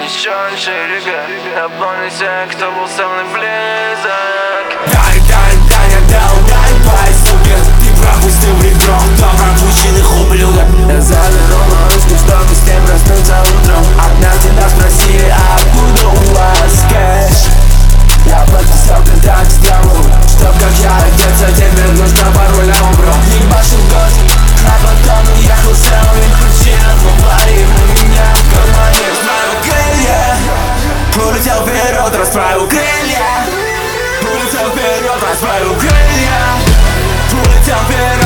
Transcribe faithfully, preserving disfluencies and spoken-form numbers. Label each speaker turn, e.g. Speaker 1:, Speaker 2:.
Speaker 1: еще река. Напомни всех, кто был со мной близок.
Speaker 2: Дай, дай, дай, отдал, дай, пай, сука. Ты пропустил ведро, кто пропущенных ублюдок. Я завернул ручку, чтобы с кем проснуться утром. Однажды нас спросили, а откуда у вас кэш? Я подписал контакт с дьяволом, чтоб как я одеться, тебе нужно пароль, а он бро. Ебашил год, а потом уехал с целыми причинами. Аварии у меня в кармане. Расправил крылья, улетел вперед, расправил крылья. Улетел вперед, расправил крылья. Улетел вперед.